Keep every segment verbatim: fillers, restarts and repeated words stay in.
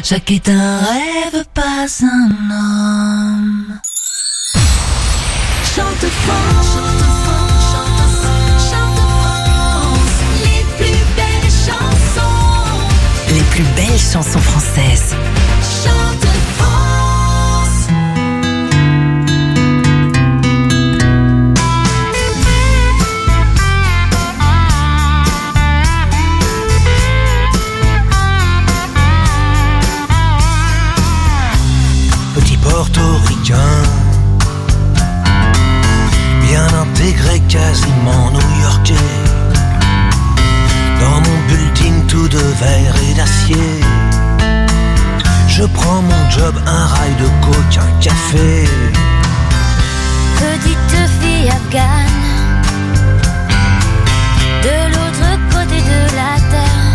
Jacques est un rêve, pas un homme. Chante France, chante France, chante France, les plus belles chansons. Les plus belles chansons françaises. Chante France. Petit portoricain, bien intégré, quasiment new-yorkais. Dans mon building tout de verre et d'acier, je prends mon job, un rail de coke, un café. Petite fille afghane, de l'autre côté de la terre.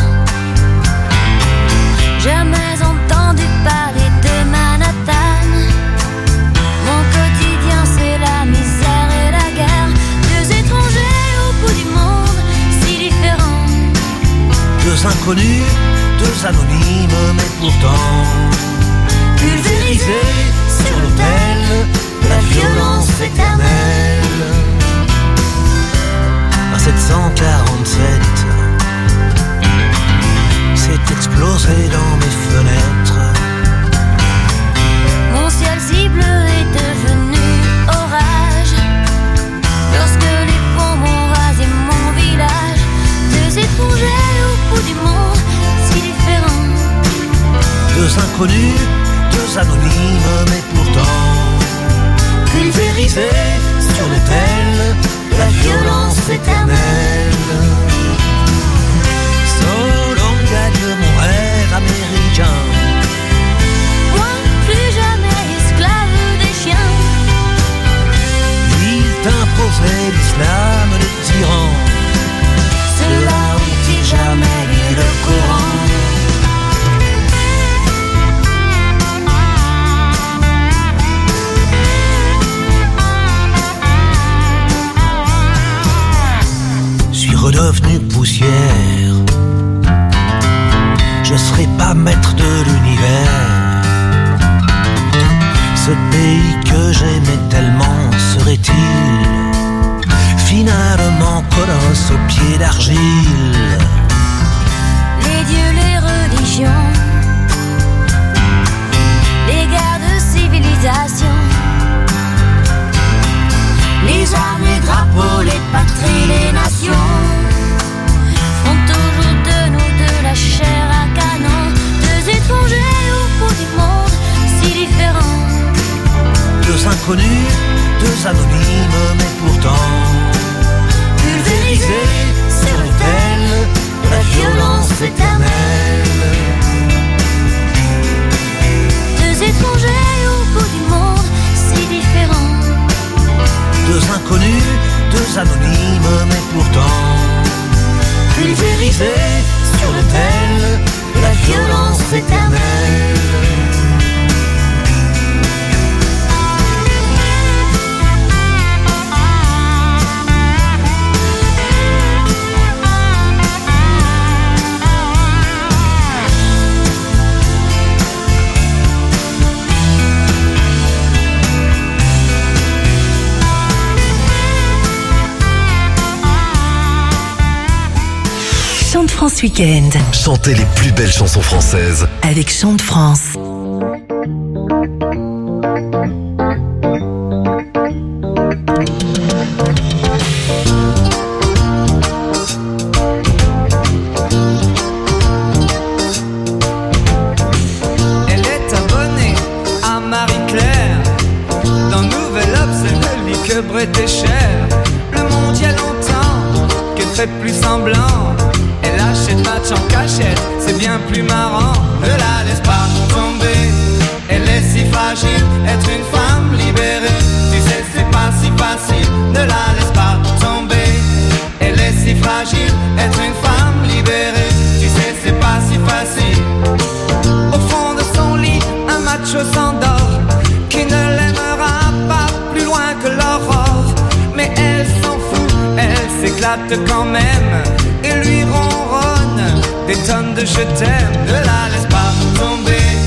Jamais entendu parler de Manhattan. Mon quotidien c'est la misère et la guerre. Deux étrangers au bout du monde, si différents. Deux inconnus, deux anonymes, mais pourtant pulvérisés sur l'autel de la violence éternelle. À sept cent quarante-sept, c'est explosé dans mes fenêtres. Mon ciel si bleu est devenu orage lorsque les bombes ont rasé mon village. Deux étrangers au bout du monde, si différents. Deux inconnus, deux anonymes, mais pourtant pulvérisés sur l'autel de la violence éternelle. So long gagne mon rêve américain. Moi, plus jamais esclave des chiens. Il t'imposait l'islam, le tyran. Ceux-là ont-ils jamais lu le Coran? Redevenu poussière, je serai pas maître de l'univers. Ce pays que j'aimais tellement serait-il finalement colosse aux pieds d'argile? Les dieux, les religions, les guerres de civilisation, les armes, les drapeaux, les patries, les nations font toujours de nous de la chair à canon. Deux étrangers au bout du monde, si différents. Deux inconnus, deux anonymes, mais pourtant pulvérisés sur l'autel de la violence éternelle. Deux étrangers au bout du monde, si différents. Deux inconnus, deux anonymes, mais pourtant pulvérisés sur l'autel de la violence éternelle. Chante France Week-end. Chantez les plus belles chansons françaises avec Chante France. Elle est abonnée à Marie-Claire. Dans Nouvel Obs, elle ne lit que Bret et Cher. Le monde y a longtemps qu'elle fait plus semblant. Elle achète match en cachette, c'est bien plus marrant. Ne la laisse pas tomber, elle est si fragile. Être une femme libérée, tu sais c'est pas si facile. Ne la laisse pas tomber, elle est si fragile. Être une femme libérée, tu sais c'est pas si facile. Au fond de son lit, un macho s'endort, qui ne l'aimera pas plus loin que l'aurore. Mais elle s'en fout, elle s'éclate quand même et lui ronronne des tonnes de je t'aime. Ne la laisse pas tomber,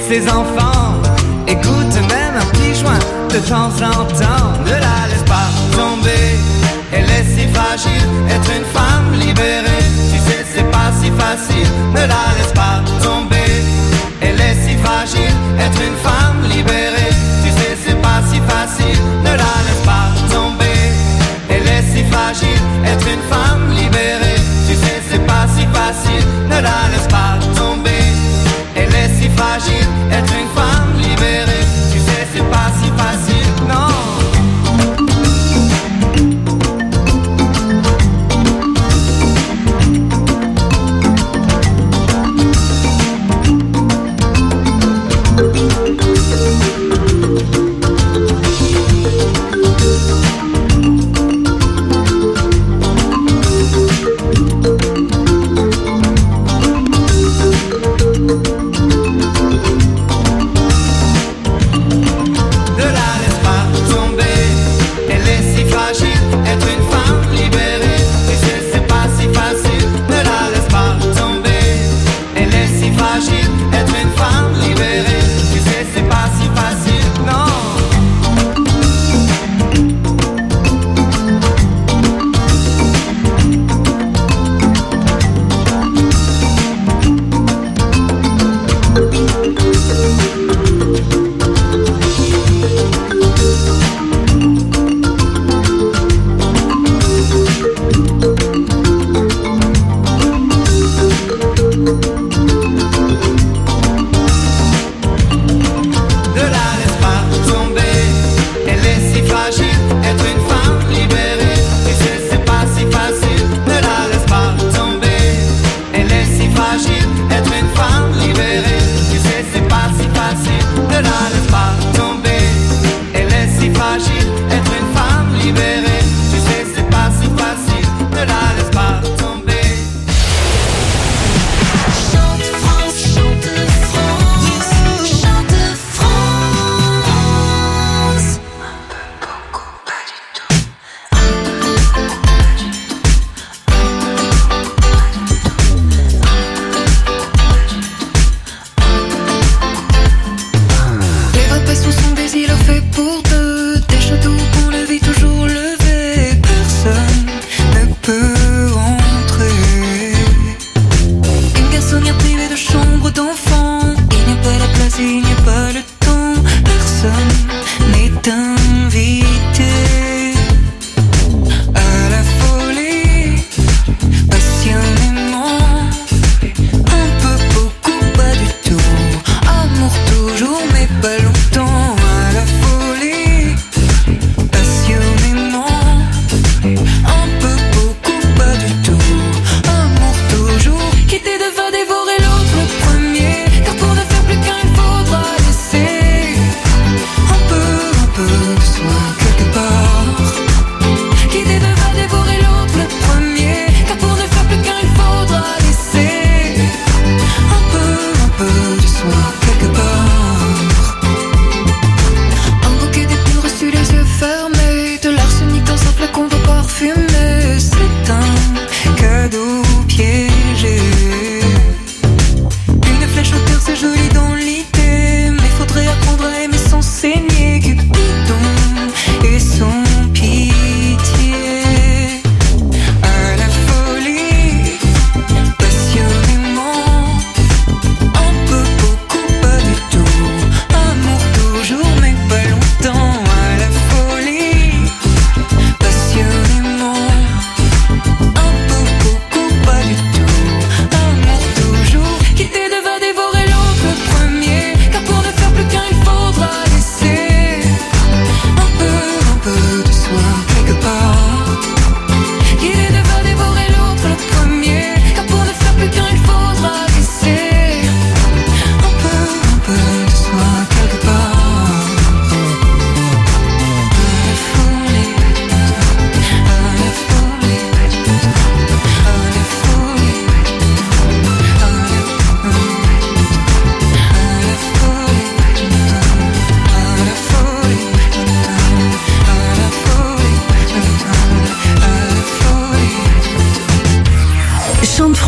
ses enfants. Écoute même un petit joint de temps en temps. Ne la laisse pas tomber, elle est si fragile. Être une femme libérée, tu sais c'est pas si facile. Ne la laisse pas tomber, elle est si fragile. Être une femme libérée, tu sais c'est pas si facile. Ne la laisse pas tomber, elle est si fragile. Être une femme libérée, tu sais c'est pas si facile. Ne la laisse pas tomber, elle est si fragile. Être une femme libérée, tu sais c'est pas si facile. Non.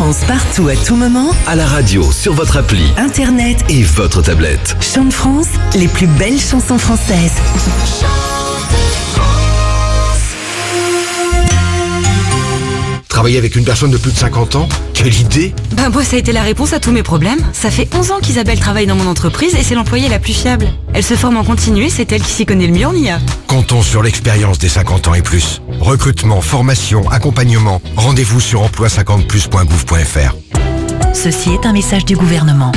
France partout à tout moment, À la radio, sur votre appli Internet et votre tablette. Chant de France, les plus belles chansons françaises. Travailler avec une personne de plus de cinquante ans? Quelle idée! Ben moi, ça a été la réponse à tous mes problèmes. Ça fait onze ans qu'Isabelle travaille dans mon entreprise et c'est l'employée la plus fiable. Elle se forme en continu et c'est elle qui s'y connaît le mieux en I A. Comptons sur l'expérience des cinquante ans et plus. Recrutement, formation, accompagnement. Rendez-vous sur emploi cinquante plus point gouv point f r. Ceci est un message du gouvernement.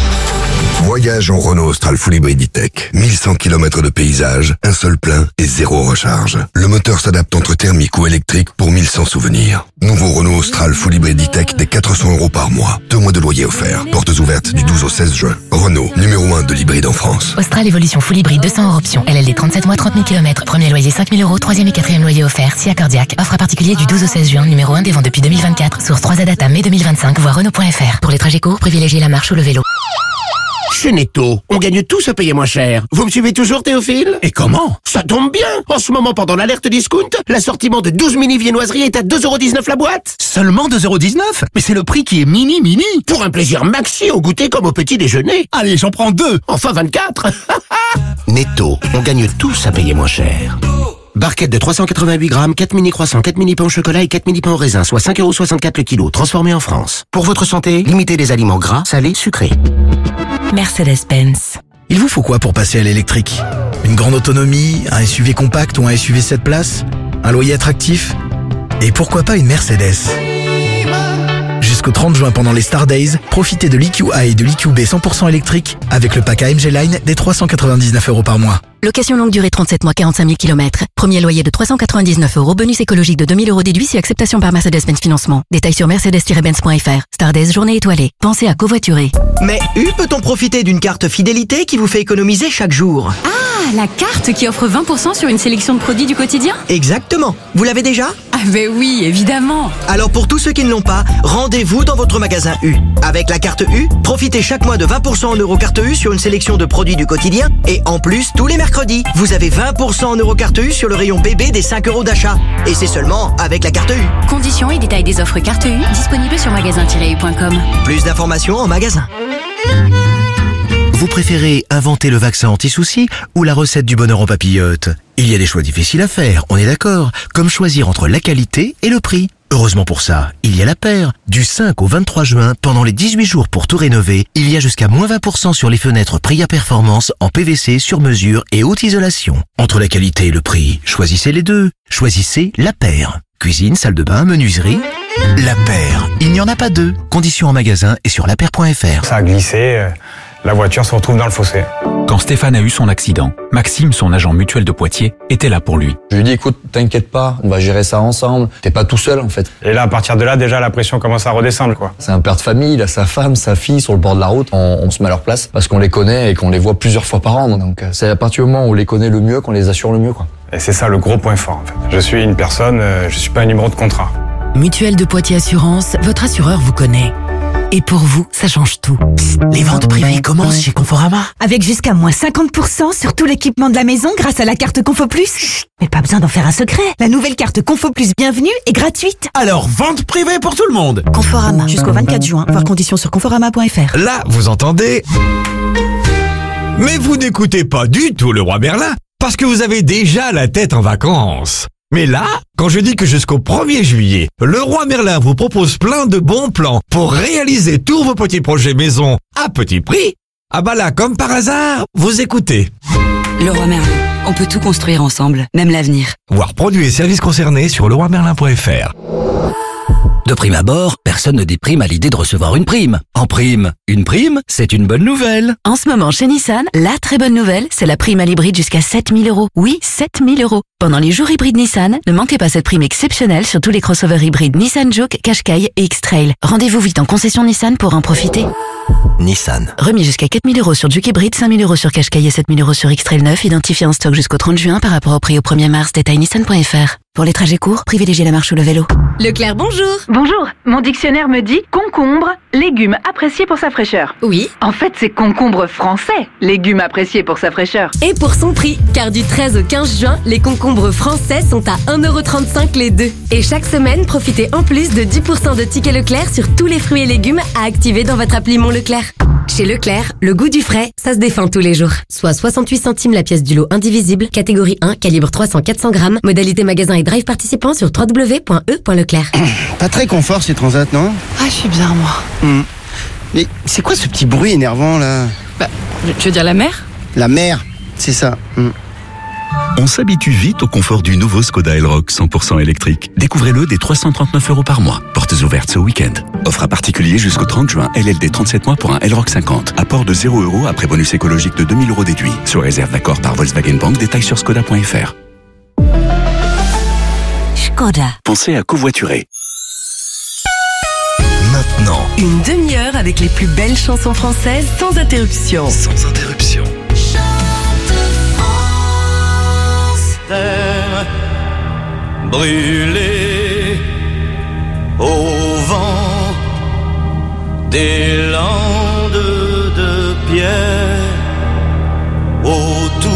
Voyage en Renault Austral Full Hybrid E-Tech. mille cent kilomètres de paysage, un seul plein et zéro recharge. Le moteur s'adapte entre thermique ou électrique pour mille cent souvenirs. Nouveau Renault Austral Full Hybrid E-Tech des quatre cents euros par mois. Deux mois de loyer offert. Portes ouvertes du douze au seize juin. Renault, numéro un de l'hybride en France. Austral Evolution Full Hybrid deux cents euros option. L L D trente-sept mois, trente mille kilomètres. Premier loyer cinq mille euros. Troisième et quatrième loyer offert. Si accordiaque. Offre à particulier du douze au seize juin. Numéro un des ventes depuis deux mille vingt-quatre. Source trois A Data mai deux mille vingt-cinq. Voir Renault point F R. Pour les trajets courts, privilégiez la marche ou le vélo. Chez Netto, on gagne tous à payer moins cher. Vous me suivez toujours, Théophile? Et comment? Ça tombe bien. En ce moment, pendant l'alerte discount, l'assortiment de douze mini viennoiseries est à deux euros dix-neuf la boîte. Seulement deux euros dix-neuf? Mais c'est le prix qui est mini mini. Pour un plaisir maxi au goûter comme au petit déjeuner. Allez, j'en prends deux. Enfin vingt-quatre. Netto, on gagne tous à payer moins cher. Barquette de trois cent quatre-vingt-huit grammes, quatre mini croissants, quatre mini pains au chocolat et quatre mini pains au raisin, soit cinq euros soixante-quatre le kilo, transformé en France. Pour votre santé, limitez les aliments gras, salés, sucrés. Mercedes-Benz. Il vous faut quoi pour passer à l'électrique? Une grande autonomie, un S U V compact ou un S U V sept places? Un loyer attractif? Et pourquoi pas une Mercedes? Jusqu'au trente juin pendant les Star Days, profitez de l'E Q A et de l'E Q B cent pour cent électrique avec le pack A M G Line des trois cent quatre-vingt-dix-neuf euros par mois. Location longue durée trente-sept mois, quarante-cinq mille kilomètres. Premier loyer de trois cent quatre-vingt-dix-neuf euros. Bonus écologique de deux mille euros déduit si acceptation par Mercedes-Benz Financement. Détails sur mercedes tiret benz point f r. Star Days, journée étoilée. Pensez à covoiturer. Mais U peut-on profiter d'une carte fidélité qui vous fait économiser chaque jour? Ah, la carte qui offre vingt pour cent sur une sélection de produits du quotidien? Exactement. Vous l'avez déjà? Ah ben oui, évidemment. Alors pour tous ceux qui ne l'ont pas, rendez-vous dans votre magasin U. Avec la carte U, profitez chaque mois de vingt pour cent en Eurocarte U sur une sélection de produits du quotidien. Et en plus, tous les mercredis, vous avez vingt pour cent en Eurocarte U sur le rayon bébé des cinq euros d'achat. Et c'est seulement avec la carte U. Conditions et détails des offres carte U disponibles sur magasin tiret u point com. Plus d'informations en magasin. Vous préférez inventer le vaccin anti-souci ou la recette du bonheur en papillote? Il y a des choix difficiles à faire, on est d'accord, comme choisir entre la qualité et le prix. Heureusement pour ça, il y a La Paire. Du cinq au vingt-trois juin, pendant les dix-huit jours pour tout rénover, il y a jusqu'à moins vingt pour cent sur les fenêtres Priya Performance en P V C sur mesure et haute isolation. Entre la qualité et le prix, choisissez les deux. Choisissez La Paire. Cuisine, salle de bain, menuiserie. La Paire. Il n'y en a pas deux. Conditions en magasin et sur la paire point f r. Ça a glissé, euh, la voiture se retrouve dans le fossé. Quand Stéphane a eu son accident, Maxime, son agent mutuel de Poitiers, était là pour lui. Je lui ai dit, écoute, t'inquiète pas, on va gérer ça ensemble. T'es pas tout seul, en fait. Et là, à partir de là, déjà, la pression commence à redescendre, quoi. C'est un père de famille, il a sa femme, sa fille sur le bord de la route. On, on se met à leur place parce qu'on les connaît et qu'on les voit plusieurs fois par an. Donc, c'est à partir du moment où on les connaît le mieux qu'on les assure le mieux, quoi. Et c'est ça le gros point fort, en fait. Je suis une personne, euh, je suis pas un numéro de contrat. Mutuelle de Poitiers Assurance, votre assureur vous connaît. Et pour vous, ça change tout. Psst, les ventes privées commencent chez Conforama. Avec jusqu'à moins cinquante pour cent sur tout l'équipement de la maison grâce à la carte Confo Plus. Chut, mais pas besoin d'en faire un secret. La nouvelle carte Confo Plus Bienvenue est gratuite. Alors, vente privée pour tout le monde. Conforama, jusqu'au vingt-quatre juin. Voir conditions sur conforama point f r. Là, vous entendez? Mais vous n'écoutez pas du tout le roi Merlin, parce que vous avez déjà la tête en vacances. Mais là, quand je dis que jusqu'au premier juillet, le roi Merlin vous propose plein de bons plans pour réaliser tous vos petits projets maison à petit prix, ah bah là, comme par hasard, vous écoutez. Le roi Merlin, on peut tout construire ensemble, même l'avenir. Voir produits et services concernés sur le roi merlin point f r. De prime abord, personne ne déprime à l'idée de recevoir une prime. En prime, une prime, c'est une bonne nouvelle. En ce moment, chez Nissan, la très bonne nouvelle, c'est la prime à l'hybride jusqu'à sept mille euros. Oui, sept mille euros. Pendant les jours hybrides Nissan, ne manquez pas cette prime exceptionnelle sur tous les crossovers hybrides Nissan Juke, Qashqai et X-Trail. Rendez-vous vite en concession Nissan pour en profiter. Nissan. Remis jusqu'à quatre mille euros sur Juke hybride, cinq mille euros sur Qashqai et sept mille euros sur X-Trail neuf, identifié en stock jusqu'au trente juin par rapport au prix au premier mars. Détail nissan point f r. Pour les trajets courts, privilégiez la marche ou le vélo. Leclerc, bonjour. Bonjour. Mon dictionnaire me dit concombre, légume apprécié pour sa fraîcheur. Oui. En fait, c'est concombre français, légume apprécié pour sa fraîcheur. Et pour son prix, car du treize au quinze juin, les concombres français sont à un euro trente-cinq les deux. Et chaque semaine, profitez en plus de dix pour cent de tickets Leclerc sur tous les fruits et légumes à activer dans votre appli Mon Leclerc. Chez Leclerc, le goût du frais, ça se défend tous les jours. Soit soixante-huit centimes la pièce du lot indivisible, catégorie un, calibre trois cents à quatre cents grammes, modalité magasin et drive participant sur w w w point e point leclerc. Pas très confort ces transats, non? Ah, je suis bien, moi. Hum. Mais c'est quoi ce petit bruit énervant, là? Bah, tu veux dire la mer? La mer, c'est ça. Hum. On s'habitue vite au confort du nouveau Skoda Elroq cent pour cent électrique. Découvrez-le dès trois cent trente-neuf euros par mois. Portes ouvertes ce week-end. Offre à particulier jusqu'au trente juin. L L D trente-sept mois pour un Elroq cinquante. Apport de zéro euros après bonus écologique de deux mille euros déduit. Sur réserve d'accord par Volkswagen Bank. Détails sur skoda point f r. Skoda. Pensez à covoiturer. Maintenant, Une demi-heure avec les plus belles chansons françaises sans interruption. sans interruption. Terre brûlée au vent des landes de pierre, autour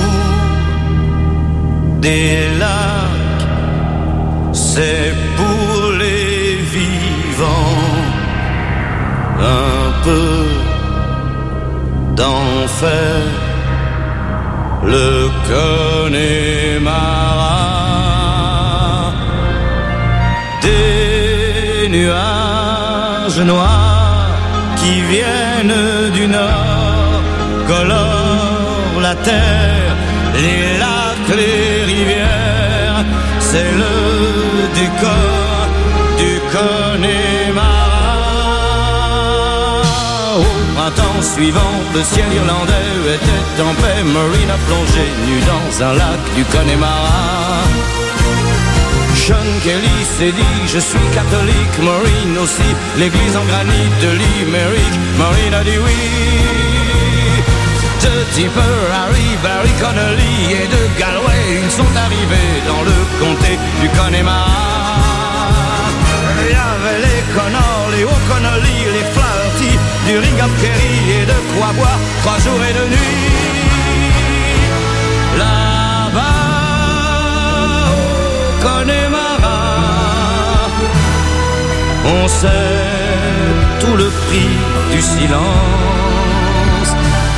des lacs, c'est pour les vivants un peu d'enfer. Le Connemara, des nuages noirs qui viennent du nord colorent la terre, les lacs, les rivières, c'est le décor du Connemara. Au printemps suivant, le ciel irlandais était en paix. Maureen a plongé nue dans un lac du Connemara. Sean Kelly s'est dit, je suis catholique. Maureen aussi, l'église en granit de Limerick. Maureen a dit oui. De Tipper, Harry, Barry Connolly et de Galway, ils sont arrivés dans le comté du Connemara. Il y avait les Connors, les O'Connolly, les Flaherty, du Ringham Kerry et de quoi boire trois jours et deux nuits. Là-bas au Connemara, on sait tout le prix du silence.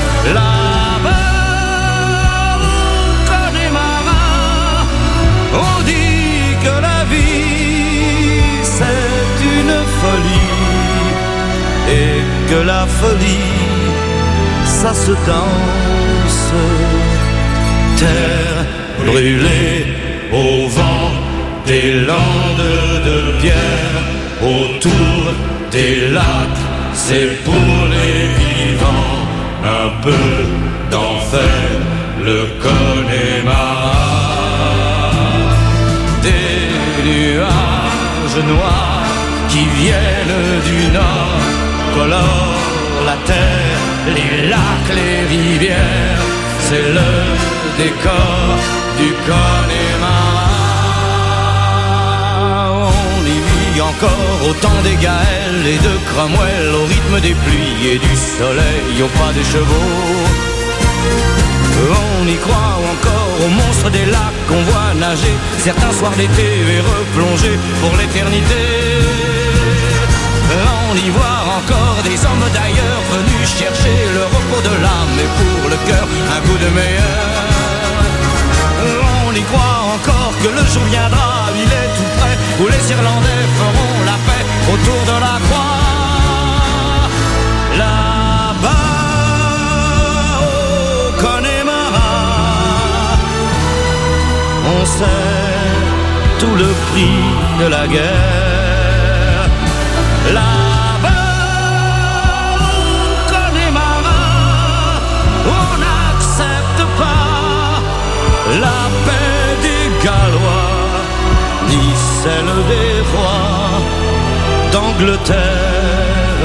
Là-bas au Connemara, on dit que la vie c'est une folie et que la folie ça se danse. Terre brûlée au vent des landes de pierre, autour des lacs, c'est pour les vivants un peu d'enfer. Le Connemara, des nuages noirs qui viennent du nord colorent la terre, les lacs, les rivières, c'est le décor du Connemara. On y vit encore au temps des Gaëls et de Cromwell, au rythme des pluies et du soleil, au pas des chevaux. On y croit encore aux monstres des lacs qu'on voit nager certains soirs d'été et replonger pour l'éternité. On y voit encore des hommes d'ailleurs venus chercher le repos de l'âme et pour le cœur un coup de meilleur. On y croit encore que le jour viendra, il est tout près, où les Irlandais feront la paix autour de la croix. Là-bas au Connemara, on sait tout le prix de la guerre. Là-bas au Connemara, on n'accepte pas la paix des Gallois, ni celle des rois d'Angleterre.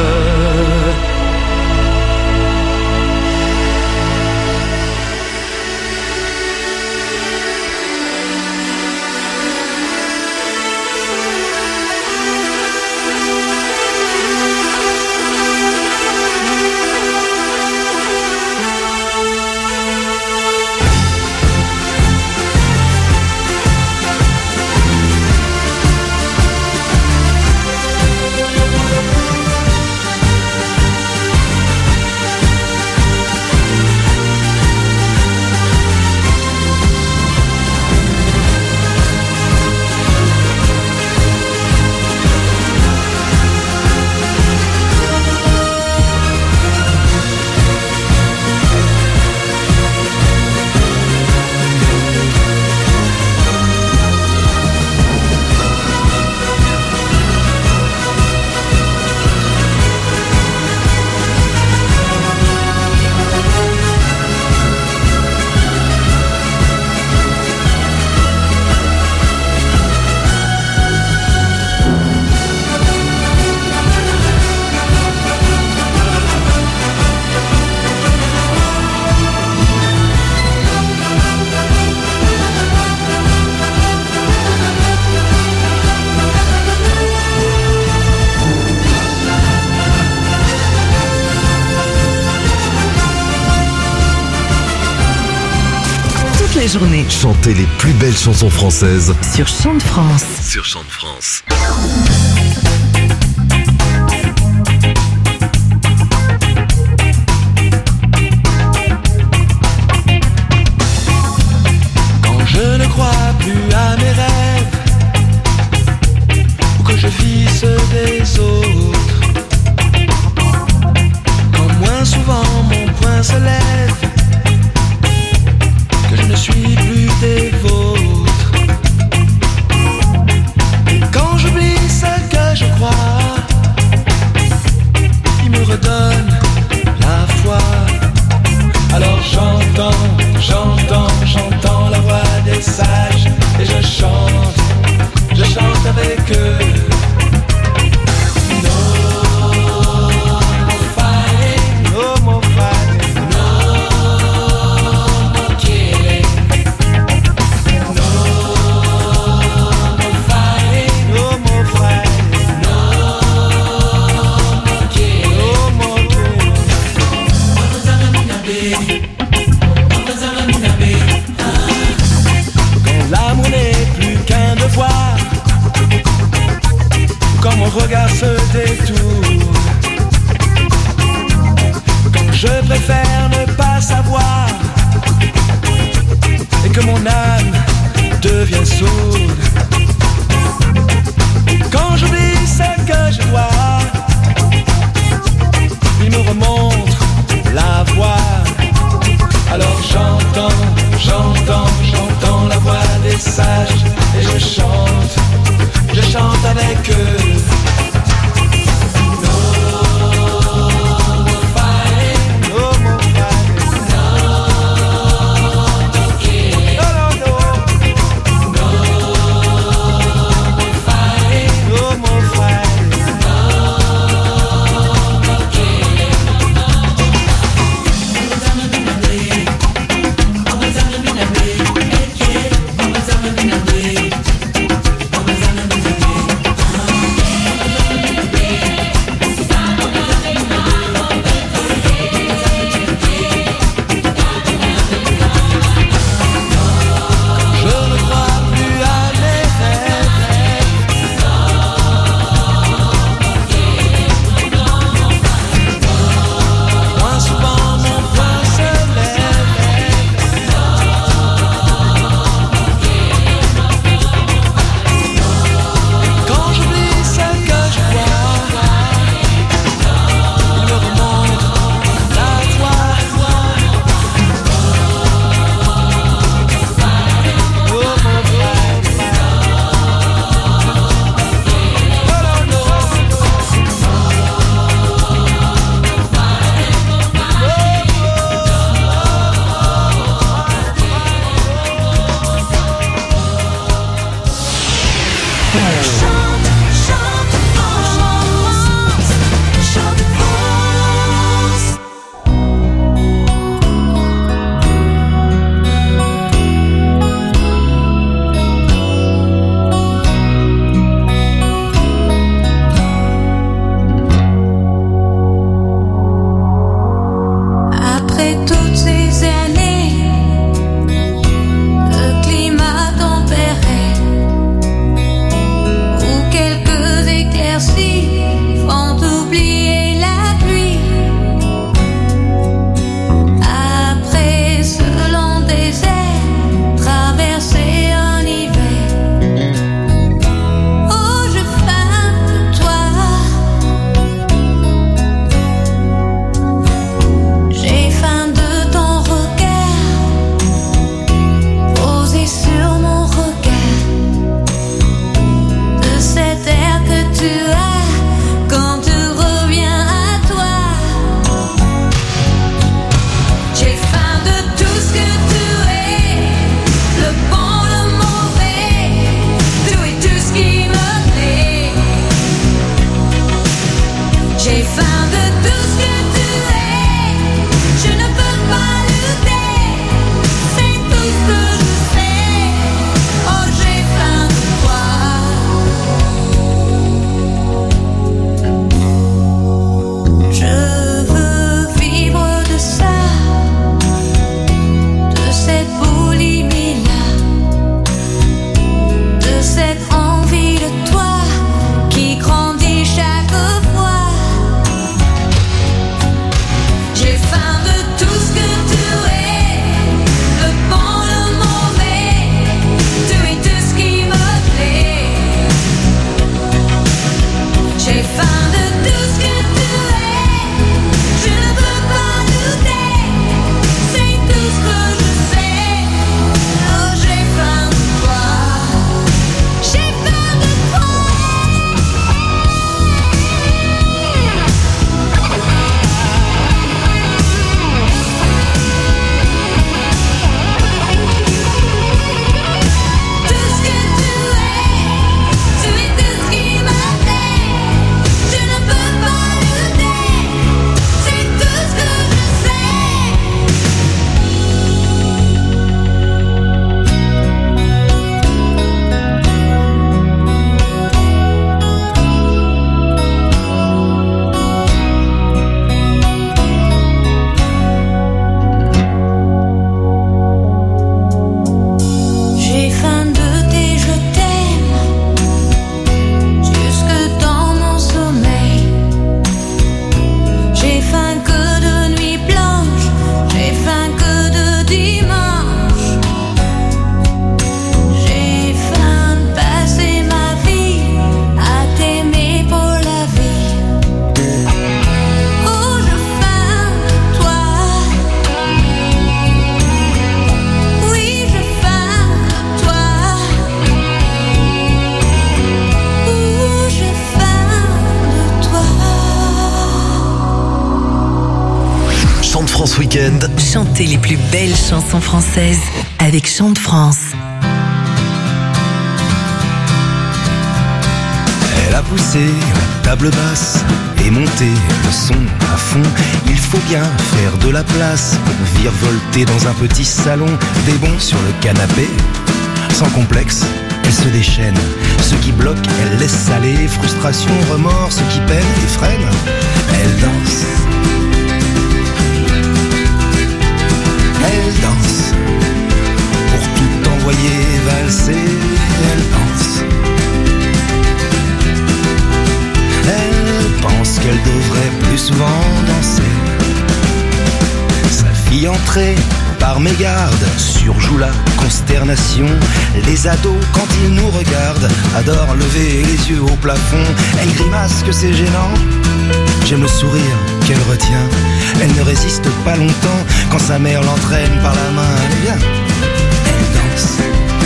la journée. Chantez les plus belles chansons françaises Sur Chant de France. sur Chant de France. Quand je ne crois plus à mes rêves, ou que je vis ceux des autres, quand moins souvent mon poing se lève, que je ne suis plus des vôtres, et quand j'oublie ce que je crois, il me redonne la foi. Alors j'entends, j'entends, j'entends la voix des sages, et je chante, je chante avec eux. No more fighting, no more fighting, no more killing, no more fighting, no more fighting, no more killing, no more killing. Quand l'amour n'est plus qu'un devoir, quand mon regard se détourne, quand je préfère ne pas savoir, et que mon âme devient sourde, quand j'oublie ce que je dois, il me remonte la voix. Alors j'entends, j'entends, j'entends la voix des sages, et je chante, je chante avec eux. No more fighting, no more fighting, no more killing, no, no, no, no more fighting, no more fighting. faim de tout ce que tu es. Je ne peux pas douter, c'est tout ce que je sais. Oh, j'ai faim de toi, j'ai faim de toi. Tout ce que tu es, tu es tout ce qui m'appelle. Je ne peux pas douter, c'est tout ce que je sais. J'ai faim de tes je t'aime, jusque dans mon sommeil. J'ai faim que de nuits blanches, j'ai faim que de dimanches. J'ai faim de passer ma vie à t'aimer pour la vie. Oh, je faim de toi. Oui, je faim de toi. Oh, je faim de toi. Chante France Week-end. Chantez les plus belles chansons françaises avec Chante France. Elle a poussé la table basse et monté le son à fond. Il faut bien faire de la place pour virevolter dans un petit salon. Des bons sur le canapé, sans complexe, elle se déchaîne. Ce qui bloque, elle laisse aller. Frustration, remords, ce qui peine et freine, elle danse. Elle danse pour tout envoyer valser. Elle pense. Elle pense qu'elle devrait plus souvent danser. Sa fille entrée par mégarde surjoue la consternation. Les ados, quand ils nous regardent, adorent lever les yeux au plafond. Elle grimace que c'est gênant. J'aime le sourire qu'elle retient. Elle ne résiste pas longtemps quand sa mère l'entraîne par la main. Elle vient, elle danse.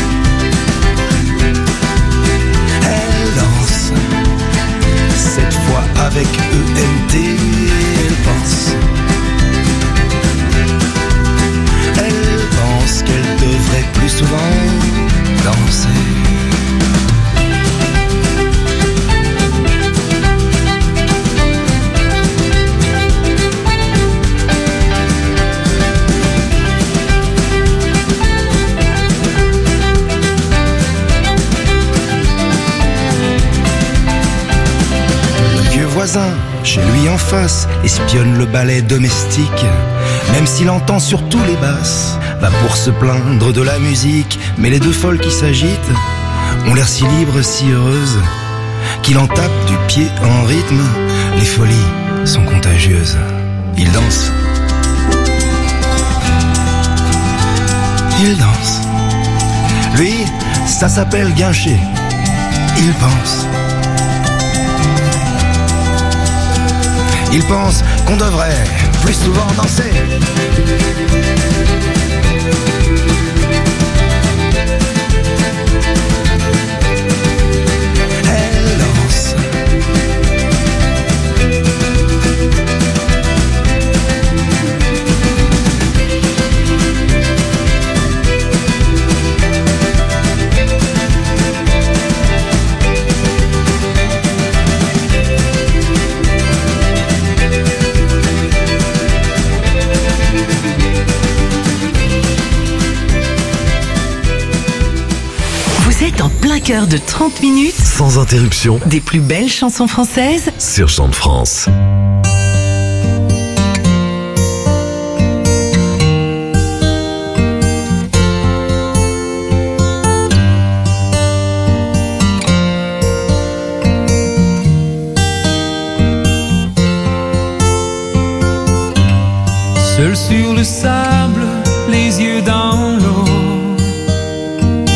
Elle danse. Cette fois avec E N T, elle pense. Elle pense qu'elle devrait plus souvent danser. Voisin, chez lui en face, espionne le ballet domestique. Même s'il entend sur tous les basses, va pour se plaindre de la musique. Mais les deux folles qui s'agitent ont l'air si libres, si heureuses, qu'il en tape du pied en rythme. Les folies sont contagieuses. Il danse. Il danse. Lui, ça s'appelle guincher. Il pense. Il pense qu'on devrait plus souvent danser. Elle danse. Vous êtes en plein cœur de trente minutes Sans interruption. des plus belles chansons françaises Sur Chante France. Seul sur le sable, les yeux dans l'eau,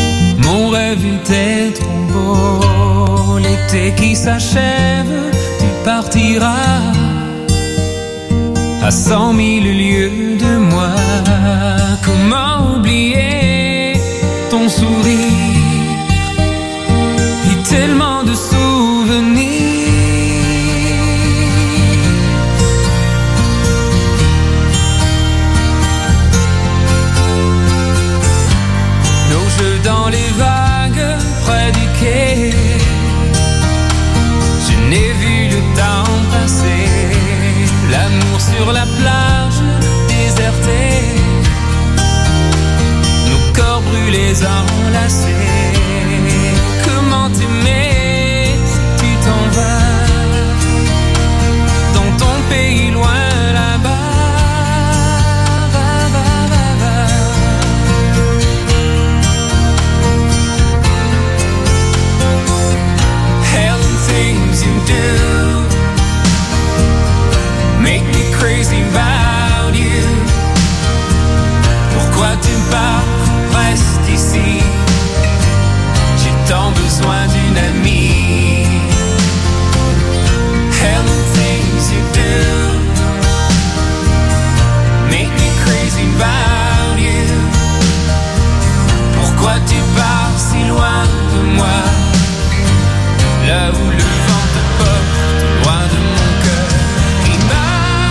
mon rêve était trop beau. L'été qui s'achève, tu partiras à cent mille lieues de moi. Comment oublier ton sourire et tellement de souvenirs. Nos jeux dans les vagues près du quai, je n'ai vu le temps passer. L'amour sur la plage désertée, nos corps brûlés enlacés. Comment t'aimer si tu t'en vas dans ton pays loin là-bas. Va, va, va, va. Hell and things you do make me crazy about you. Pourquoi tu pars, reste ici. J'ai tant besoin d'une amie. Hell and things you do make me crazy about you. Pourquoi tu pars si loin de moi, là où le vent te porte, loin de mon cœur qui bat.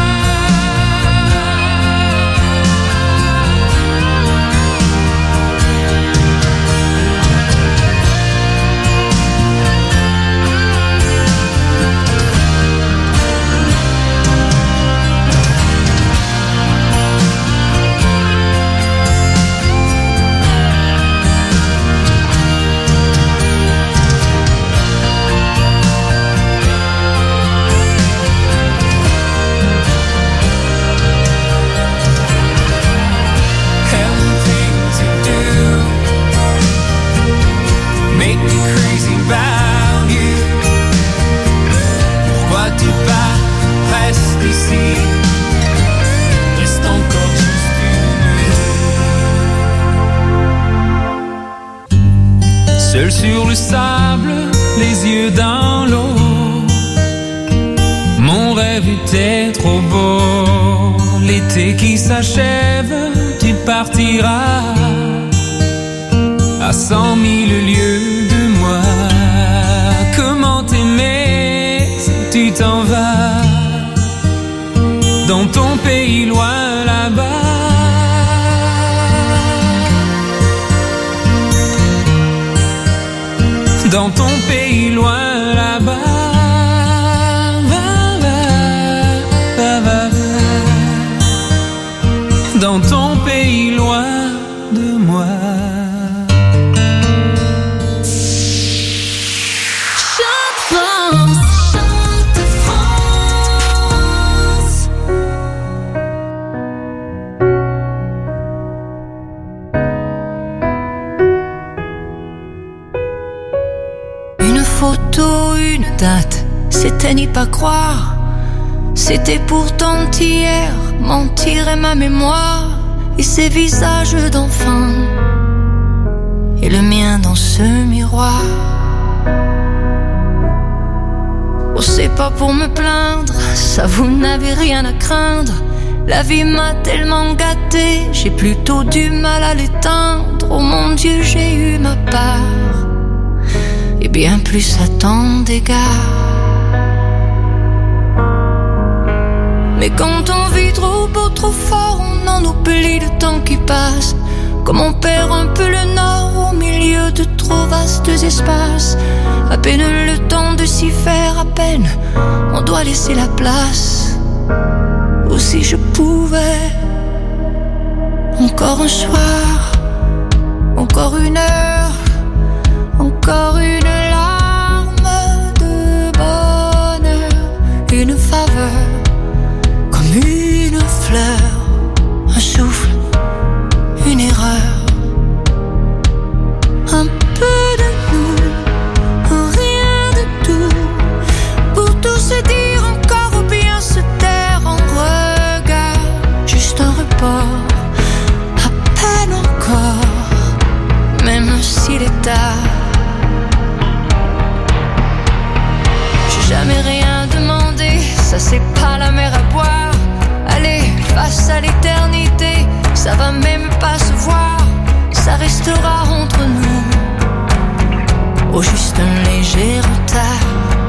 Seul sur le sable, les yeux dans l'eau, mon rêve était trop beau. L'été qui s'achève, tu partiras à cent mille lieues de moi. Comment t'aimer si tu t'en vas dans ton pays loin là-bas. Dans ton pays loin là-bas. Va, va, va, va, va. Dans ton pays loin de moi. Chante France, chante France. Une photo, une date, c'était n'y pas croire. C'était pourtant hier, mentir est ma mémoire. Et ces visages d'enfants, et le mien dans ce miroir. Oh, c'est pas pour me plaindre, ça vous n'avez rien à craindre. La vie m'a tellement gâté, j'ai plutôt du mal à l'éteindre. Oh mon Dieu, j'ai eu ma part, et bien plus à tant d'égards. Mais quand on vit trop beau, trop fort, on en oublie le temps qui passe. Comme on perd un peu le nord au milieu de trop vastes espaces. À peine le temps de s'y faire, à peine on doit laisser la place. Ou si je pouvais, encore un soir, encore une heure, encore une larme de bonheur, une faveur, comme une fleur, un souffle, une erreur, un peu de nous, rien de tout, pour tout se dire encore ou bien se taire en regard, juste un report, à peine encore, même s'il est tard. ça c'est pas la mer à boire. Allez, face à l'éternité, ça va même pas se voir, ça restera entre nous. Oh, juste un léger retard.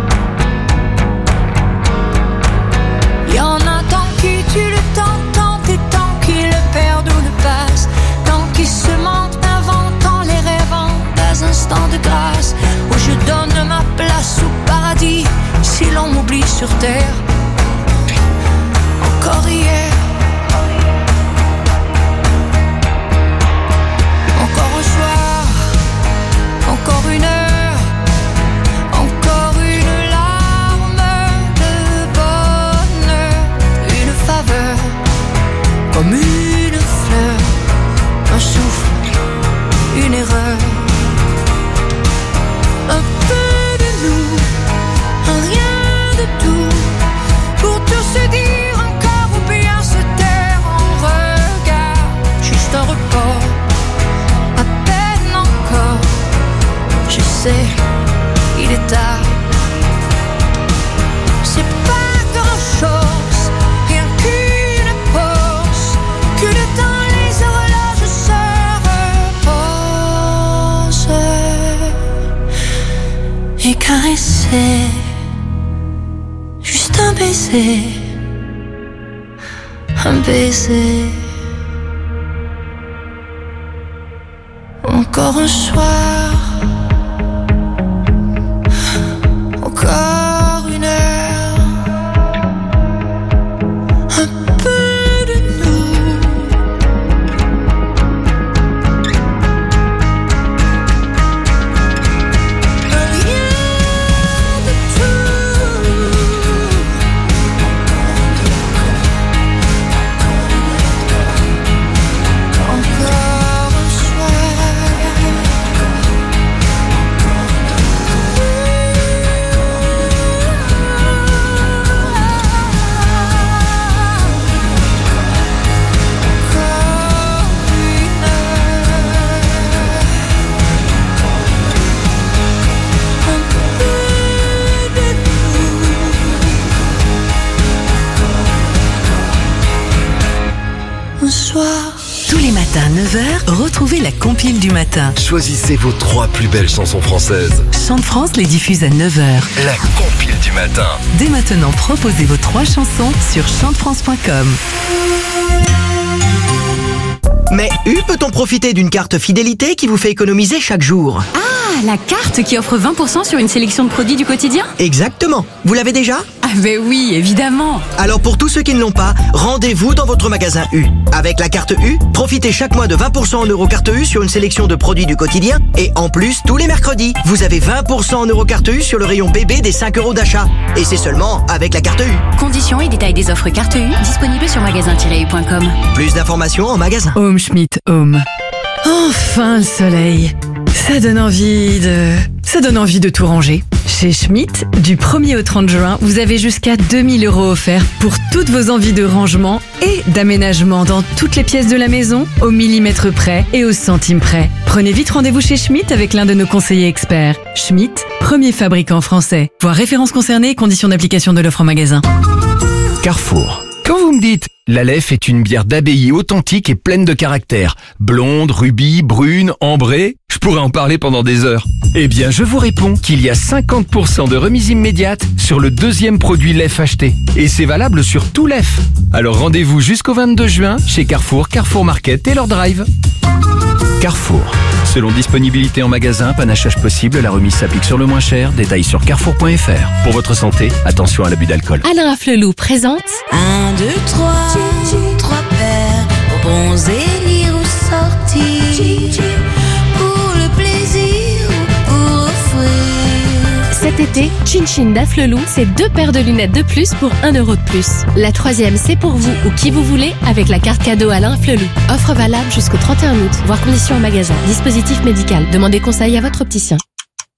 Y'en a tant qui tuent le temps, tant et tant qui le perdent ou le passent, tant qui se mentent, inventant les rêvant des instants de grâce, où je donne ma place au paradis, si l'on m'oublie sur terre. Encore hier, encore un soir, encore une heure, encore une larme de bonheur, une faveur, comme une fleur, un souffle, une erreur, un peu de nous, un rien de tout, pour tout se dire encore ou bien se taire en regard, juste un report, à peine encore, je sais, il est tard. C'est pas grand chose, rien qu'une pause, que le temps les horloges se reposent. Et caresser, juste un baiser, un baiser. Encore un soir, encore une heure, un peu de nous, un rien de tout. Encore un soir. Tous les matins à neuf heures, retrouvez la compile du matin. Choisissez vos trois plus belles chansons françaises. Chant de France les diffuse à neuf heures. La compile du matin. Dès maintenant, proposez vos trois chansons sur chant de france point com. Mais U, peut-on profiter d'une carte fidélité qui vous fait économiser chaque jour? Ah, la carte qui offre vingt pour cent sur une sélection de produits du quotidien? Exactement. Vous l'avez déjà? Ah ben oui, évidemment. Alors pour tous ceux qui ne l'ont pas, rendez-vous dans votre magasin U. Avec la carte U, profitez chaque mois de vingt pour cent en Eurocarte U sur une sélection de produits du quotidien. Et en plus, tous les mercredis, vous avez vingt pour cent en Eurocarte U sur le rayon bébé des cinq euros d'achat. Et c'est seulement avec la carte U. Conditions et détails des offres carte U disponibles sur magasin tiret u point com. Plus d'informations en magasin. Home Schmidt Home. Enfin le soleil. Ça donne envie de... Ça donne envie de tout ranger. Chez Schmitt, du premier au trente juin, vous avez jusqu'à deux mille euros offerts pour toutes vos envies de rangement et d'aménagement dans toutes les pièces de la maison, au millimètre près et au centime près. Prenez vite rendez-vous chez Schmitt avec l'un de nos conseillers experts. Schmitt, premier fabricant français. Voir références concernées et conditions d'application de l'offre en magasin. Carrefour. Quand vous me dites « l'Aleph est une bière d'abbaye authentique et pleine de caractère, blonde, rubis, brune, ambrée », je pourrais en parler pendant des heures. Eh bien, je vous réponds qu'il y a cinquante pour cent de remise immédiate sur le deuxième produit Lef acheté. Et c'est valable sur tout Lef. Alors rendez-vous jusqu'au vingt-deux juin chez Carrefour, Carrefour Market et leur drive. Carrefour. Selon disponibilité en magasin, panachage possible, la remise s'applique sur le moins cher. Détails sur carrefour point f r. Pour votre santé, attention à l'abus d'alcool. Alain Afflelou présente Un, deux, trois, trois paires pour bronzer, lire ou sortir, pour le plaisir ou pour offrir. cet été, Chin Chin d'Afflelou, c'est deux paires de lunettes de plus pour un euro de plus. La troisième, c'est pour vous ou qui vous voulez avec la carte cadeau Alain Afflelou. Offre valable jusqu'au trente et un août. Voir conditions en magasin. Dispositif médical. Demandez conseil à votre opticien.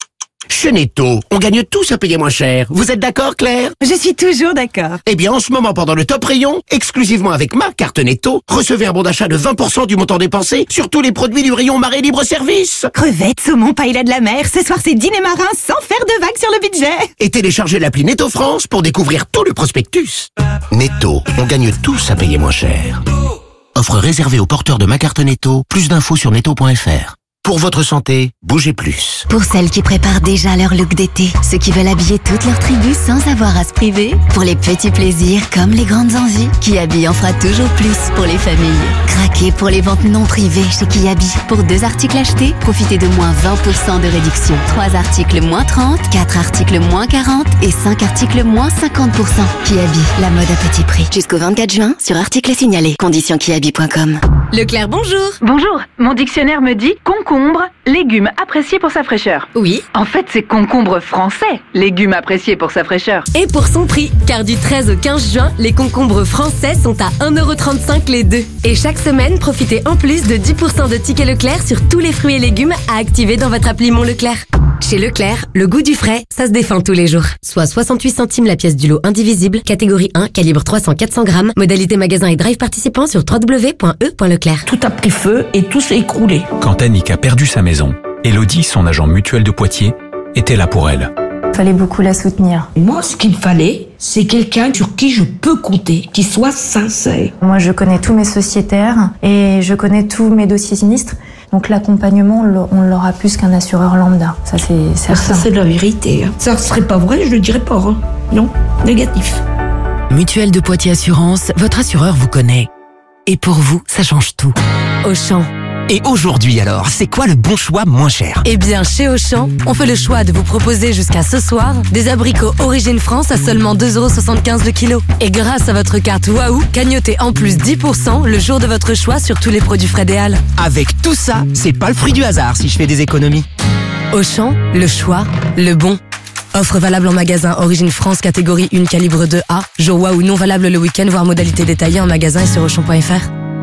Chez Netto, on gagne tous à payer moins cher. Vous êtes d'accord, Claire? Je suis toujours d'accord. Eh bien, en ce moment, pendant le top rayon, exclusivement avec ma carte Netto, recevez un bon d'achat de vingt pour cent du montant dépensé sur tous les produits du rayon Marée Libre Service. Crevettes, saumon, paella de la mer. Ce soir, c'est dîner marin sans faire de vagues sur le budget. Et téléchargez l'appli Netto France pour découvrir tout le prospectus. Netto, on gagne tous à payer moins cher. Offre réservée aux porteurs de ma carte Netto. Plus d'infos sur netto point f r. Pour votre santé, bougez plus. Pour celles qui préparent déjà leur look d'été, ceux qui veulent habiller toute leur tribu sans avoir à se priver, pour les petits plaisirs comme les grandes envies, Kiabi en fera toujours plus pour les familles. Craquez pour les ventes non privées chez Kiabi. Pour deux articles achetés, profitez de moins vingt pour cent de réduction. Trois articles moins trente, quatre articles moins quarante et cinq articles moins cinquante pour cent. Kiabi, la mode à petit prix. Jusqu'au vingt-quatre juin, sur articles signalés. Conditions kiabi point com. Leclerc, bonjour. Bonjour. Mon dictionnaire me dit concombre, légume apprécié pour sa fraîcheur. Oui. En fait, c'est concombre français, légume apprécié pour sa fraîcheur. Et pour son prix, car du treize au quinze juin, les concombres français sont à un euro trente-cinq les deux. Et chaque semaine, profitez en plus de dix pour cent de tickets Leclerc sur tous les fruits et légumes à activer dans votre appli Mon Leclerc. Chez Leclerc, le goût du frais, ça se défend tous les jours. Soit soixante-huit centimes la pièce du lot indivisible, catégorie un, calibre trois cents à quatre cents grammes, modalité magasin et drive participant sur w w w point e point leclerc. Tout a pris feu et tout s'est écroulé. Quand Annick a perdu sa maison, Elodie, son agent mutuel de Poitiers, était là pour elle. Il fallait beaucoup la soutenir. Moi, ce qu'il fallait, c'est quelqu'un sur qui je peux compter, qui soit sincère. Moi, je connais tous mes sociétaires et je connais tous mes dossiers sinistres. Donc l'accompagnement, on l'aura plus qu'un assureur lambda. Ça, c'est certain. Ça, c'est de la vérité. Hein. Ça serait pas vrai, je le dirais pas. Hein. Non, négatif. Mutuelle de Poitiers Assurance, votre assureur vous connaît. Et pour vous, ça change tout. Auchan. Et aujourd'hui alors, c'est quoi le bon choix moins cher? Eh bien, chez Auchan, on fait le choix de vous proposer jusqu'à ce soir des abricots Origine France à seulement deux euros soixante-quinze le kilo. Et grâce à votre carte Waouh, gagnotez en plus dix pour cent le jour de votre choix sur tous les produits frais des Halles. Avec tout ça, c'est pas le fruit du hasard si je fais des économies. Auchan, le choix, le bon. Offre valable en magasin Origine France catégorie un calibre deux A. Jour Waouh non valable le week-end, voire modalité détaillée en magasin et sur auchan point f r.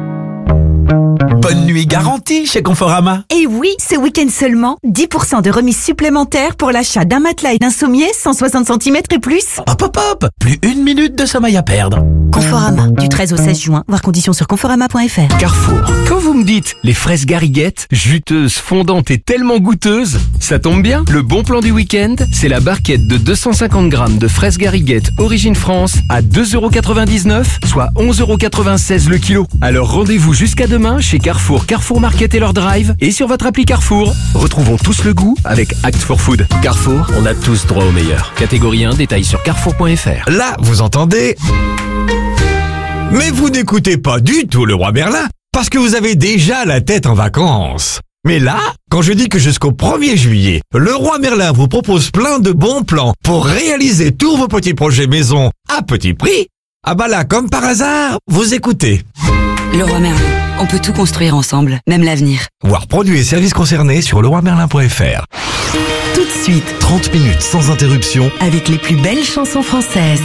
Bonne nuit garantie chez Conforama. Et oui, ce week-end seulement, dix pour cent de remise supplémentaire pour l'achat d'un matelas et d'un sommier cent soixante centimètres et plus. Hop hop hop, plus une minute de sommeil à perdre. Conforama, du treize au seize juin, voir conditions sur conforama point f r. Carrefour. Quand vous me dites les fraises gariguettes, juteuses, fondantes et tellement goûteuses, ça tombe bien. Le bon plan du week-end, c'est la barquette de deux cent cinquante grammes de fraises gariguettes Origine France à deux euros quatre-vingt-dix-neuf, soit onze euros quatre-vingt-seize le kilo. Alors rendez-vous jusqu'à demain chez Carrefour, Carrefour Market et leur drive et sur votre appli Carrefour. Retrouvons tous le goût avec Act for Food. Carrefour, on a tous droit au meilleur. Catégorie un, détail sur carrefour point f r. Là, vous entendez? Mais vous n'écoutez pas du tout le roi Merlin, parce que vous avez déjà la tête en vacances. Mais là, quand je dis que jusqu'au premier juillet, le roi Merlin vous propose plein de bons plans pour réaliser tous vos petits projets maison à petit prix, ah bah là, comme par hasard, vous écoutez. Le roi Merlin, on peut tout construire ensemble, même l'avenir. Voir produits et services concernés sur le roi merlin point f r. Tout de suite, trente minutes sans interruption avec les plus belles chansons françaises.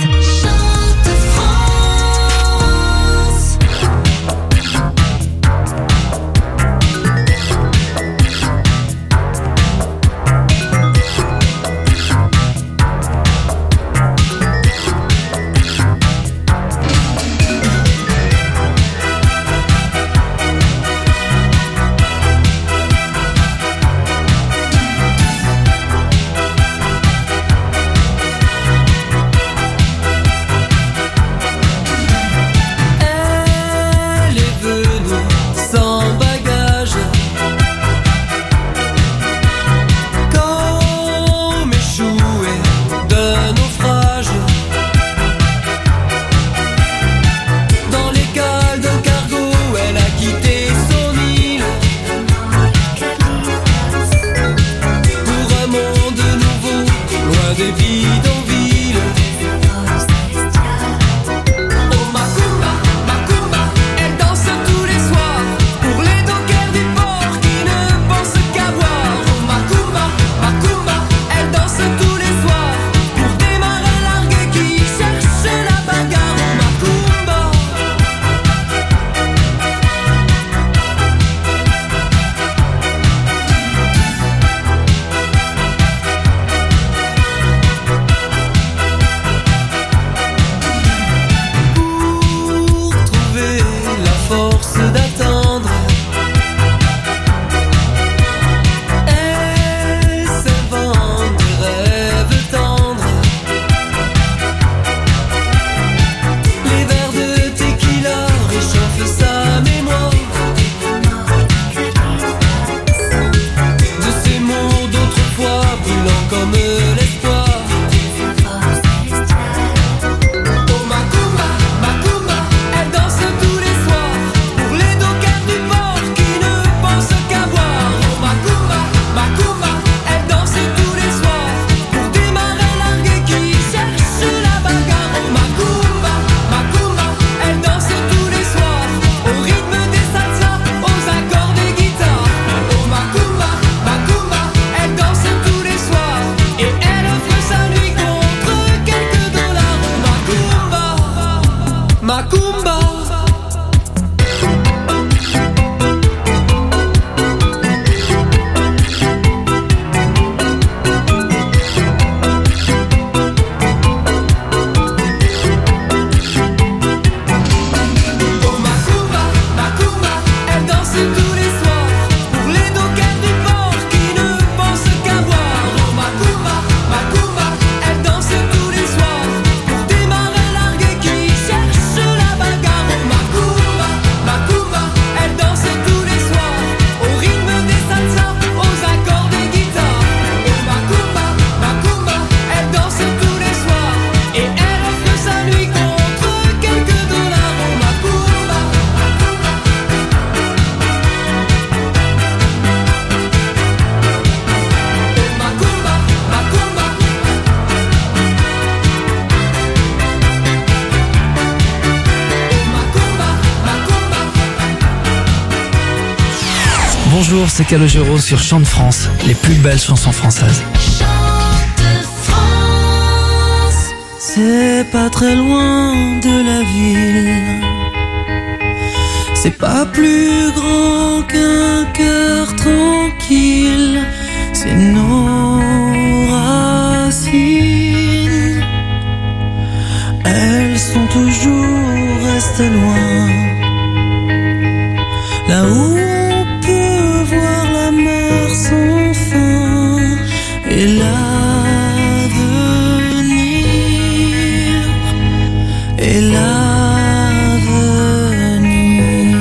Bonjour, c'est Calogero sur Chant de France, les plus belles chansons françaises. C'est pas très loin de la ville. C'est pas plus grand qu'un cœur tranquille. C'est nos racines. Elles sont toujours restées loin. Là où on peut voir la mer sans fin et l'avenir, et l'avenir.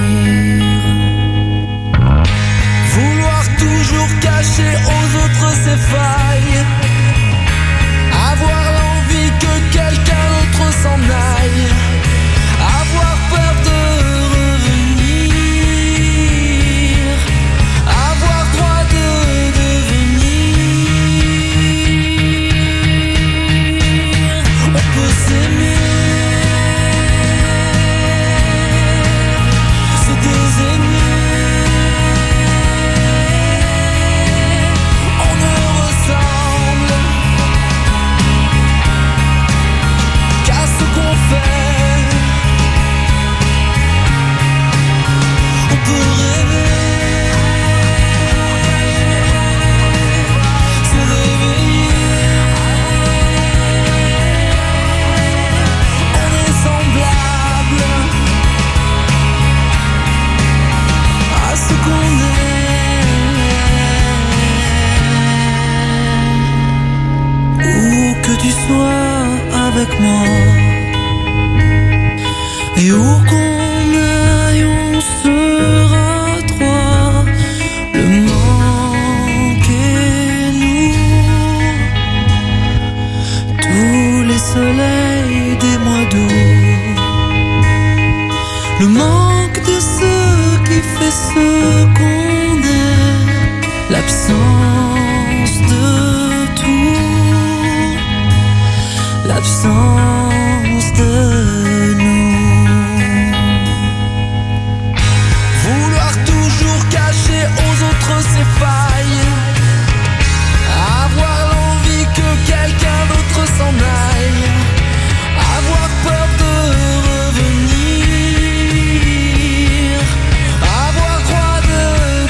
Vouloir toujours cacher aux autres ses failles, avoir l'envie que quelqu'un d'autre s'en aille, avoir peur de avec moi, et où qu'on aille on sera trois, le manque et nous, tous les soleils des mois d'août, le manque de ce qui fait ce qu'on est, l'absence de tout, l'absence de nous. Vouloir toujours cacher aux autres ses failles, avoir l'envie que quelqu'un d'autre s'en aille, avoir peur de revenir, avoir droit de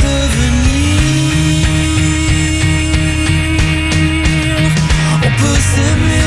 devenir. On peut s'aimer,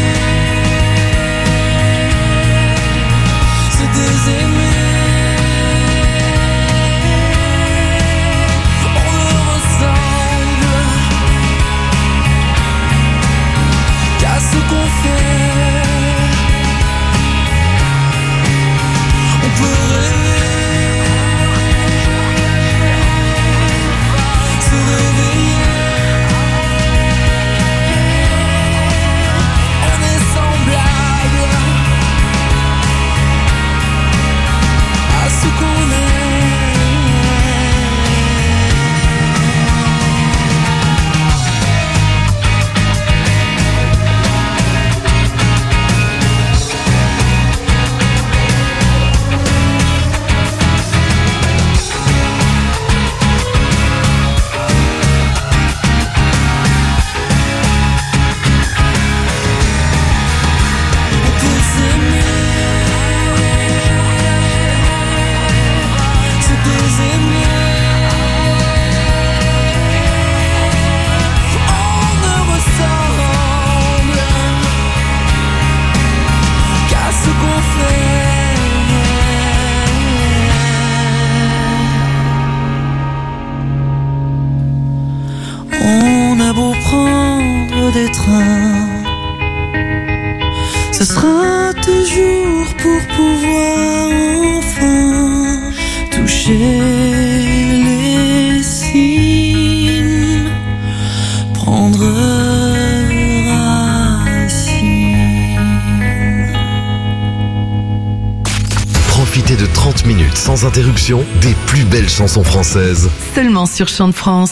des trains, ce sera toujours pour pouvoir enfin toucher les cimes, prendre racine. Profitez de trente minutes sans interruption des plus belles chansons françaises. Seulement sur Chant de France.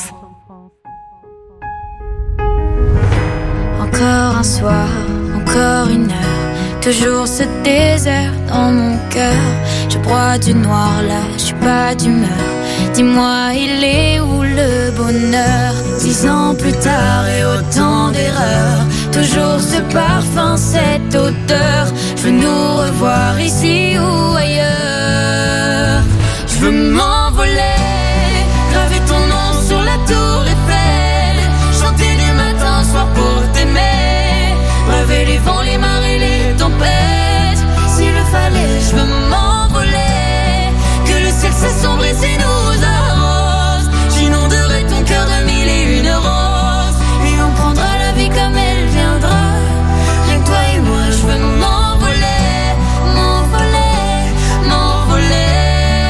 Encore un soir, encore une heure, toujours ce désert dans mon cœur. Je broie du noir là, je suis pas d'humeur. Dis-moi, il est où le bonheur? Dix ans plus tard et autant d'erreurs, toujours ce parfum, cette odeur. Je veux nous revoir ici ou ailleurs. Je veux m'envoler, graver ton nom sur la tour Eiffel, chanter du matin au soir pour t'aimer, braver les vents, les marées, les tempêtes. S'il le fallait, je veux m'envoler, que le ciel s'assombrisse et nous arrose. J'inonderai ton cœur de mille et une roses, et on prendra la vie comme elle viendra. Rien que toi et moi, je veux m'envoler, m'envoler, m'envoler.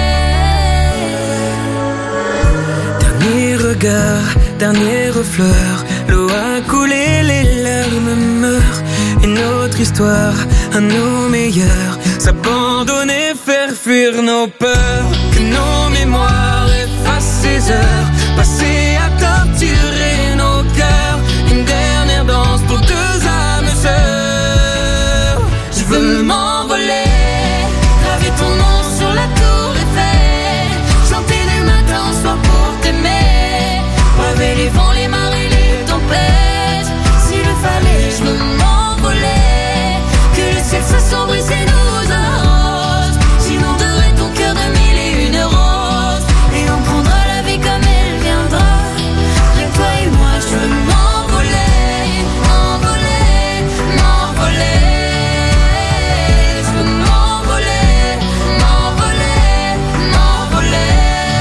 Dernier regard, dernière fleur, l'eau a coulé, les larmes meurent. Une autre histoire, à nos meilleurs, s'abandonner, faire fuir nos peurs. Que nos mémoires effacent ces heures passées à torturer nos cœurs. Une dernière danse pour deux âmes sœurs. Je veux m'envoler, graver ton nom sur la tour Eiffel, chanter du matin au soir pour t'aimer, braver les vents, les marées, les tempêtes. S'il le fallait, je veux m'envoler, que le ciel s'assombrisse et nous arrose. J'inonderai ton cœur de mille et une roses, et on prendra la vie comme elle viendra. Rien que toi et moi, je veux m'envoler, m'envoler, m'envoler. Je veux m'envoler, m'envoler, m'envoler.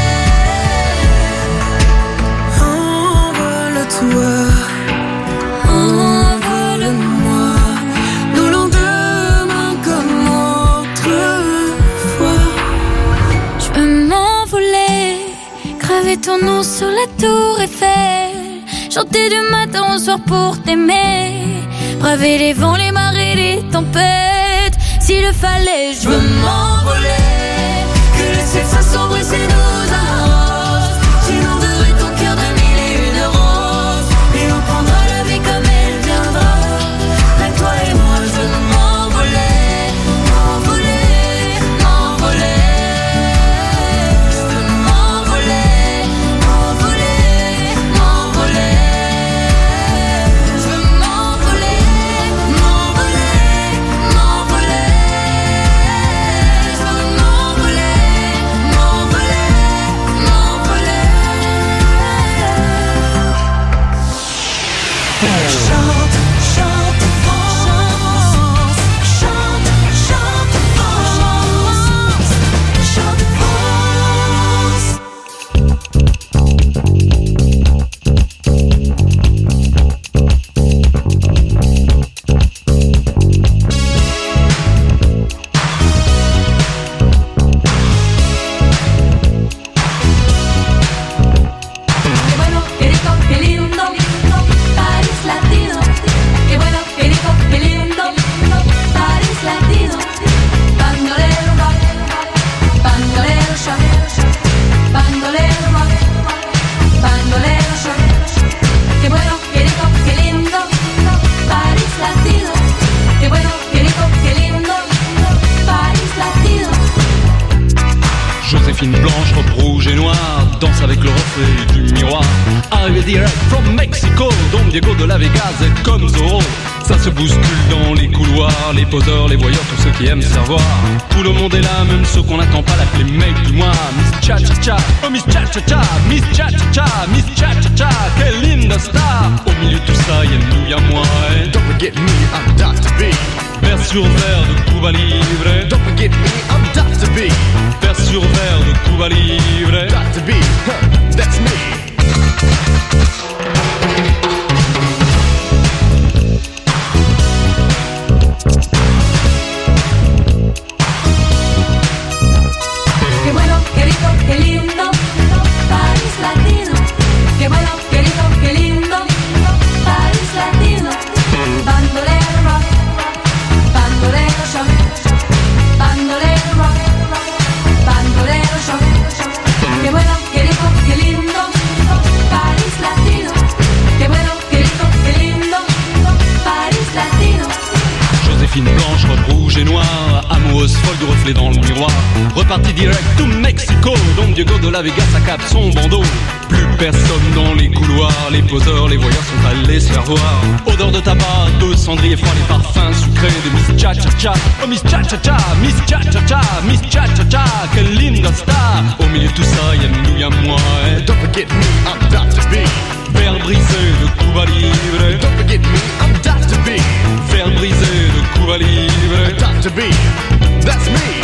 Envole-toi, envole-moi, nos lendemains comme autrefois. Je veux m'envoler, graver ton nom sur la tour Eiffel, chanter du matin au soir pour t'aimer, braver les vents, les marées, les tempêtes. S'il le fallait, je veux m'envoler, que le ciel s'assombrisse et nous arrose. J'inonderai ton cœur de mille et une roses, et on prendra la vie comme elle viendra. Rien que toi et moi, je veux m'envoler, m'envoler, m'envoler. Je veux m'envoler, m'envoler, m'envoler. Je veux m'envoler, m'envoler, m'envoler. Je veux m'envoler, m'envoler, m'envoler. Chante, chante France, chante, chante France, chante France. Qué bueno, qué rico, qué lindo, París latino. Qué bueno, qué rico, qué lindo, París latino. Bandolero rock, bandolero shock, bandolero rock, bandolero shock. Qué bueno, qué rico, qué lindo, París latino. Qué bueno, qué rico, qué lindo, París latino. Joséphine Blanche, robe rouge et noire, danse avec le reflet du miroir. Arrivé direct from Mexico, Don Diego de la Vegas est comme Zorro. Ça se bouscule dans les couloirs, les poseurs, les voyeurs, tous ceux qui aiment savoir. Tout le monde est là, même ceux qu'on n'attend pas, l'appeler mec du mois. Miss Cha Cha Cha, oh Miss Cha Cha Cha, Miss Cha Cha Cha, Miss Cha Cha Cha, quelle linda star. Au milieu de tout ça, y'a nous, y'a moi. Et don't forget me, I'm Doctor B. Vers sur verre de Cuba Libre. Don't forget me, I'm Doctor B. Vers sur verre de Cuba Libre. Doctor B, huh, that's me. Qué bueno, qué rico, qué lindo, París latino. Qué bueno, qué rico, qué lindo, París latino. Bandolero rock, bandolero shock, bandolero rock, bandolero shock. Qué bueno, qué rico, qué lindo, París blanche, robe rouge et noire, amoureuse folle du reflet dans le miroir. Reparti direct to Mexico, Don Diego de la Vega s'accape son bandeau. Plus personne dans les couloirs, les poseurs, les voyeurs sont allés se faire voir. Odeur de tabac, de cendrier froid, les parfums sucrés de Miss Cha-Cha-Cha. Oh Miss Cha-Cha-Cha, Miss Cha-Cha-Cha, Miss Cha-Cha-Cha, quelle linda star. Au milieu de tout ça, y'a nous, y'a moi. Et don't forget me, I'm Doctor B. Verre brisé de Cuba Libre. Don't forget me, I'm Doctor B. Verre brisé de Cuba Libre. Doctor B, that's me.